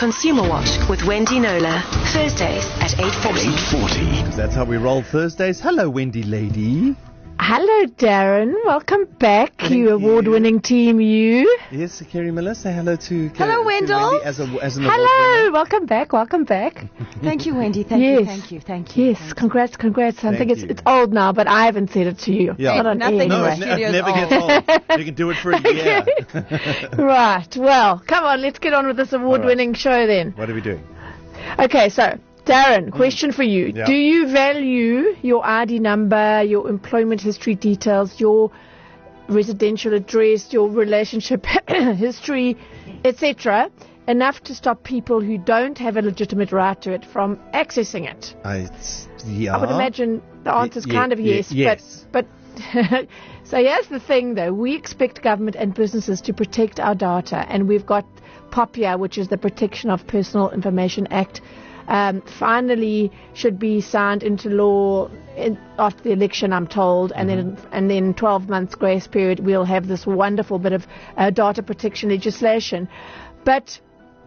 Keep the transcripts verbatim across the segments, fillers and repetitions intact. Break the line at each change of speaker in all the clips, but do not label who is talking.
Consumer Watch with Wendy Knowler. Thursdays at eight forty.
eight forty.
That's how we roll Thursdays. Hello, Wendy lady.
Hello, Darren. Welcome back,
Thank
you award-winning team, you.
Yes, Kerry Miller. Say hello to
Hello,
to
Wendell.
Wendy as, a, as an
Hello. Welcome back. Welcome back.
Thank you, Wendy. Thank
yes.
you. Thank you. Thank you.
Yes.
Thank
Congrats. Congrats. I
Thank
think it's
you.
it's old now, but I haven't said it to you.
Yeah.
Not on
Nothing
air
No,
Anyway.
it, ne- it
Studio's
never
old.
gets old. You can do it for a year.
Right. Well, come on. Let's get on with this award-winning show then.
What are we doing?
Okay. So, Darren, question for you.
Yeah.
Do you value your I D number, your employment history details, your residential address, your relationship history, et cetera, enough to stop people who don't have a legitimate right to it from accessing it?
I, yeah.
I would imagine the answer is
Ye-
kind of
ye-
yes,
yes.
but but so here's the thing though, we expect government and businesses to protect our data, and we've got POPIA, which is the Protection of Personal Information Act, um, finally should be signed into law in, after the election, I'm told, and
Mm-hmm.
then and then twelve months grace period, we'll have this wonderful bit of uh, data protection legislation. But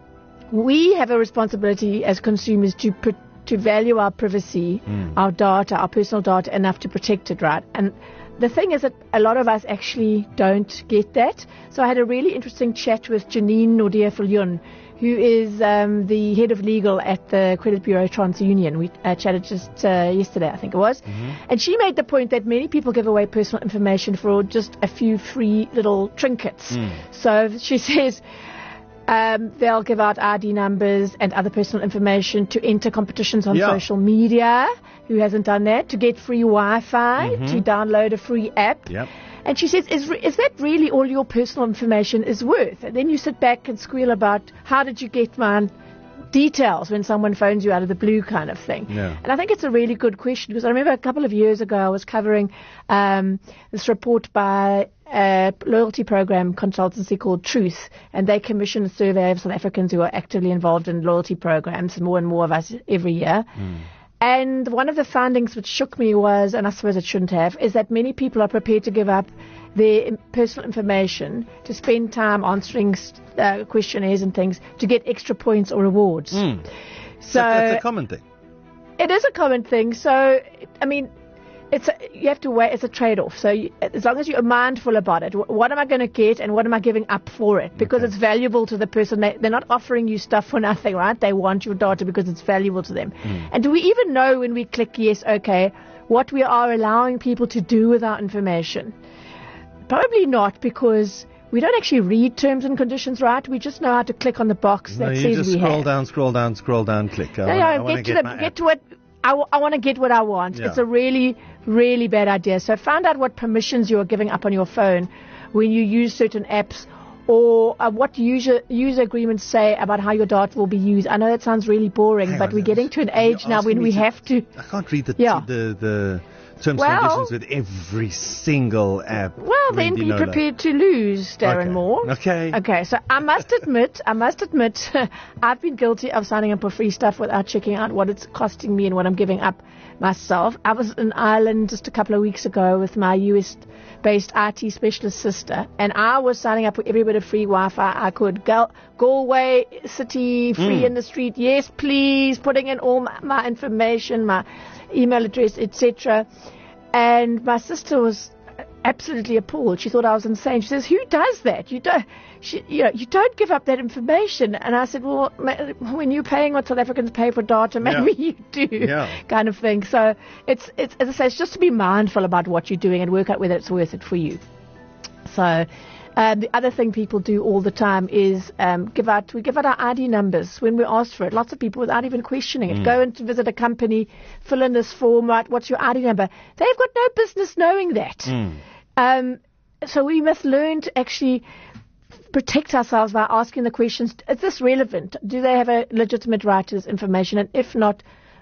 we have a responsibility as consumers to pr- to value our privacy,
Mm.
our data, our personal data enough to protect it, right? And the thing is that a lot of us actually don't get that. So I had a really interesting chat with Janine Nordia-Viljoen, who is um, the head of legal at the Credit Bureau TransUnion. We uh, chatted just uh, yesterday, I think it was.
Mm-hmm.
And she made the point that many people give away personal information for just a few free little trinkets.
Mm.
So she says um, they'll give out I D numbers and other personal information to enter competitions on
Yeah.
social media. Who hasn't done that? To get free Wi-Fi,
Mm-hmm.
to download a free app.
Yep.
And she says, is, re- is that really all your personal information is worth? And then you sit back and squeal about, how did you get my details when someone phones you out of the blue kind of thing?
Yeah.
And I think it's a really good question, because I remember a couple of years ago I was covering um, this report by a loyalty program consultancy called Truth, and they commissioned a survey of South Africans who are actively involved in loyalty programs, more and more of us every year.
Mm.
And one of the findings which shook me was, and I suppose it shouldn't have, is that many people are prepared to give up their im- personal information to spend time answering uh, questionnaires and things to get extra points or rewards.
Mm.
So
That- that's a common thing.
it is a common thing. So, I mean, it's a, you have to weigh, it's a trade-off. So you, as long as you're mindful about it, wh- what am I going to get and what am I giving up for it? Because
Okay.
it's valuable to the person. They, they're not offering you stuff for nothing, right? They want your data because it's valuable to them.
Mm.
And do we even know when we click yes, okay, what we are allowing people to do with our information? Probably not, because we don't actually read terms and conditions, right? We just know how to click on the box
No,
that
you
says
just
we
scroll
have.
down, scroll down, scroll down, click. I
No,
wanna-
yeah,
I wanna
get to
get
the
my
get
app.
to what I, w- I want to get what I want.
Yeah.
It's a really, really bad idea. So find out what permissions you are giving up on your phone when you use certain apps, or uh, what user user agreements say about how your data will be used. I know that sounds really boring,
Hang
but
on,
we're getting to an
you're
age now
asking
when
me
we
to-
have to.
I can't read the
Yeah.
the, the terms
Well-
and conditions with every single app.
Well, then
Wendy
be
Knowler.
prepared to lose, Darren
Okay.
Moore.
Okay.
Okay, so I must admit, I must admit, I've been guilty of signing up for free stuff without checking out what it's costing me and what I'm giving up myself. I was in Ireland just a couple of weeks ago with my U S-based I T specialist sister, and I was signing up for every bit of free Wi-Fi I could. Gal- Galway City, free
Mm.
in the street, yes please, putting in all my, my information, my email address, et cetera. And my sister was absolutely appalled. She thought I was insane. She says, "Who does that? You don't, she, you know, you don't give up that information." And I said, "Well, ma- when you're paying what South Africans pay for data, maybe
Yeah.
you do,"
Yeah.
kind of thing. So it's, it's, as I say, it's just to be mindful about what you're doing and work out whether it's worth it for you. So. Um, the other thing people do all the time is um, give out, we give out our I D numbers when we ask for it. Lots of people, without even questioning it, go in to visit a company, fill in this form, right, what's your I D number? They've got no business knowing that.
Mm.
Um, so we must learn to actually protect ourselves by asking the questions, is this relevant? Do they have a legitimate right to this information? And if not,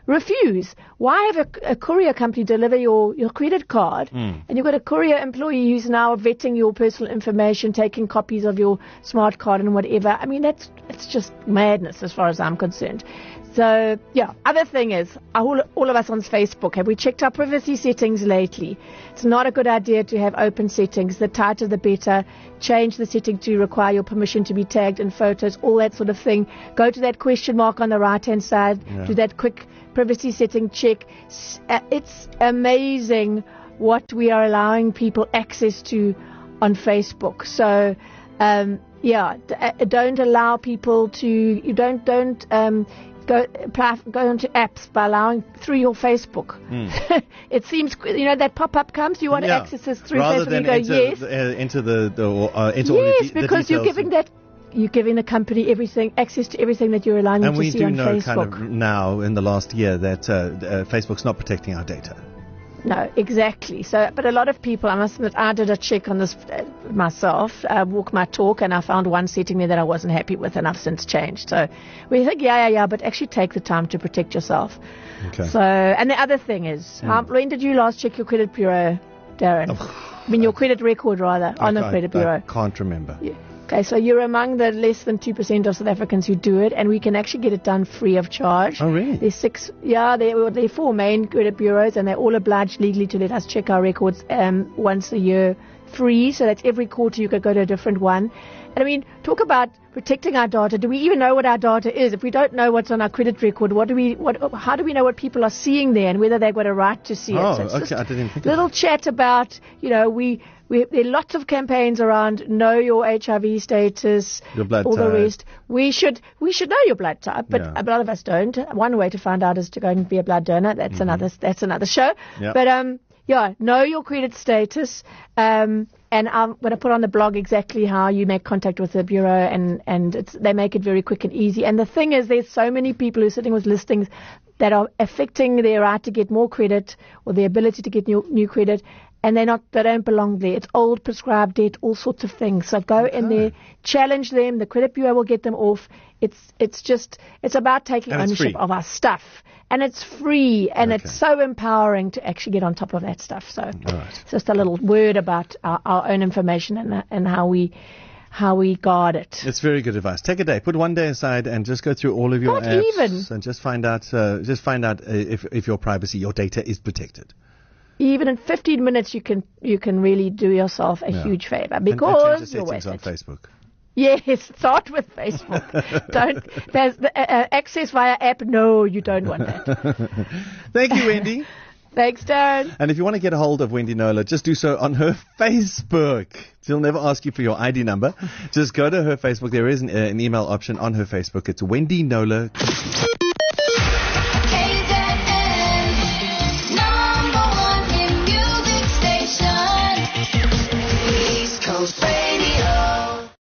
refuse. Why have a, a courier company deliver your, your credit card,
Mm.
and you've got a courier employee who's now vetting your personal information, taking copies of your smart card and whatever? I mean, that's it's just madness as far as I'm concerned. So, yeah. Other thing is, all, all of us on Facebook, have we checked our privacy settings lately? It's not a good idea to have open settings. The tighter, the better. Change the setting to require your permission to be tagged in photos, all that sort of thing. Go to that question mark on the right-hand side.
Yeah.
Do that quick privacy setting check. S- uh, It's amazing what we are allowing people access to on Facebook. So, um, yeah, d- uh, don't allow people to, you don't, don't, um, Go apply, go onto apps by allowing through your Facebook.
Mm.
It seems, you know, that pop-up comes. You want to
Yeah.
access this through
Rather
Facebook.
than
You go,
enter,
yes,
the, uh, enter the, the uh, enter all the,
yes,
de- the
because you're
details.
giving that, you're giving the company everything, access to everything that you're allowing
And
them
we
to see
do
on
know
Facebook.
kind of now in the last year that uh, uh, Facebook's not protecting our data.
No, exactly. So, but a lot of people, I must admit, I did a check on this uh, myself, uh, walk my talk, and I found one setting there that I wasn't happy with, and I've since changed. So we think, yeah, yeah, yeah, but actually take the time to protect yourself.
Okay.
So, and the other thing is,
Hmm.
um, when did you last check your credit bureau, Darren? I mean, your credit record, rather, on the
I,
credit
I,
bureau.
I can't remember.
Yeah. Okay, so you're among the less than two percent of South Africans who do it, and we can actually get it done free of charge.
Oh, really?
There's six, yeah, there, there are four main credit bureaus, and they're all obliged legally to let us check our records um, once a year free. So that's every quarter you could go to a different one. And I mean, talk about protecting our data. Do we even know what our data is? If we don't know what's on our credit record, what do we, what, how do we know what people are seeing there and whether they've got a right to see
Oh,
it? So it's
okay,
just
I didn't think of
little
that.
chat about, you know, we, we, there are lots of campaigns around know your H I V status,
Your blood
all the
type.
rest. We should, we should know your blood type, but
Yeah.
a lot of us don't. One way to find out is to go and be a blood donor. That's another, that's another show.
Yep.
But, um, yeah, know your credit status, um, and I'm going to put on the blog exactly how you make contact with the bureau, and, and it's, they make it very quick and easy. And the thing is, there's so many people who are sitting with listings that are affecting their right to get more credit or their ability to get new, new credit, and they're not, they don't belong there. It's old prescribed debt, all sorts of things. So go in there, challenge them. The credit bureau will get them off. It's, it's just, it's about taking
And it's
ownership
free.
of our stuff. And it's free, and
Okay.
it's so empowering to actually get on top of that stuff. So,
right.
just a little word about our, our own information and and how we how we guard it.
It's very good advice. Take a day, put one day aside, and just go through all of your
Not
apps
even.
and just find out, uh, just find out uh, if if your privacy, your data is protected.
Even in fifteen minutes, you can you can really do yourself a
Yeah.
huge favor,
And- and
because
change the
you're
settings
worth
on
it.
Facebook.
Yes, start with Facebook. Don't there's the, uh, uh, access via app. No, you don't want that.
Thank you, Wendy.
Thanks, Darren.
And if you want to get a hold of Wendy Knowler, just do so on her Facebook. She'll never ask you for your I D number. Just go to her Facebook. There is an, uh, an email option on her Facebook. It's Wendy Knowler.